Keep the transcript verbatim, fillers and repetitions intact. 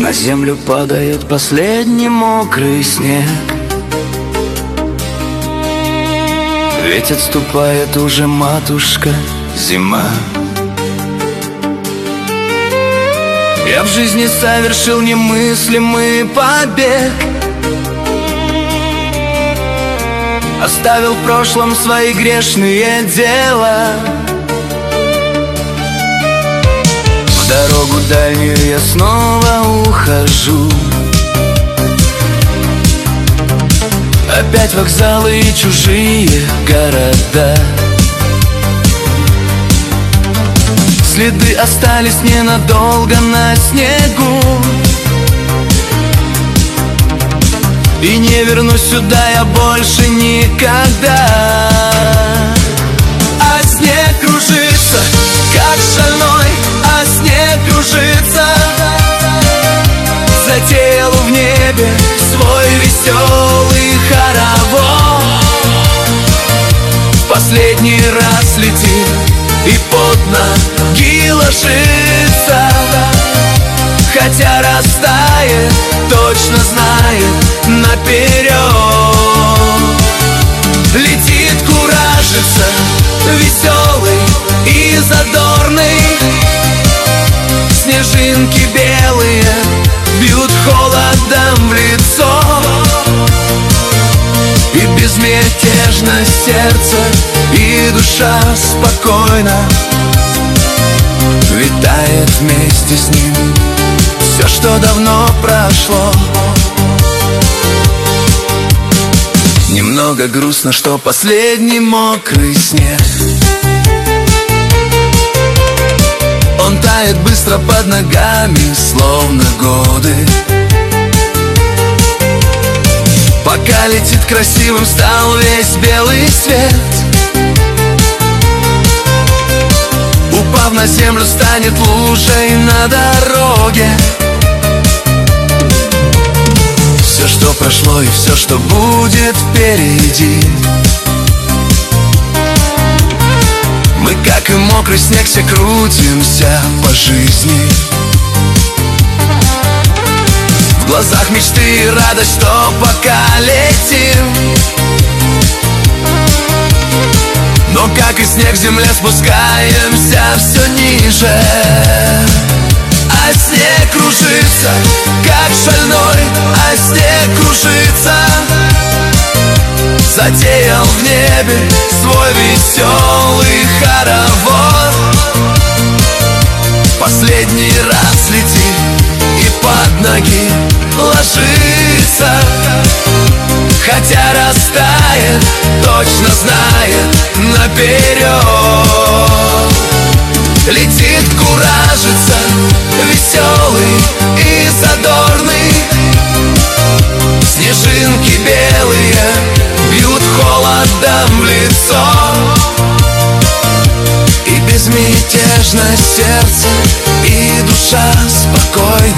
На землю падает последний мокрый снег, ведь отступает уже, матушка, зима. Я в жизни совершил немыслимый побег, оставил в прошлом свои грешные дела. В дорогу дальнюю я снова ухожу, опять вокзалы и чужие города. Следы остались ненадолго на снегу, и не вернусь сюда я больше никогда. А снег кружится, как шальной, а снег кружится. Затеял в небе свой веселый хоровод. В последний раз летит и под ноги ложится, хотя растает, точно знает наперед. Летит, куражится, веселый и задорный. Снежинки белые бьют холодом в лицо, и безмятежно сердце, и душа спокойно витает вместе с ним все, что давно прошло. Немного грустно, что последний мокрый снег, он тает быстро под ногами, словно годы. Пока летит, красивым стал весь белый свет. Упав на землю, станет лужей на дороге. Все, что прошло, и все, что будет впереди. Мы, как и мокрый снег, все крутимся по жизни. В глазах мечты и радость, что пока летим. Но, как и снег, в земле спускаемся все ниже. А снег кружится, как шальной, а снег кружится. Затеял в небе свой веселый хоровод. Последний раз летит и под ноги ложится, хотя растает, точно знает наперед. Летит, куражится, веселый и задорный. Снежинки белые бьют холодом в лицо, и безмятежно сердце, и душа спокойна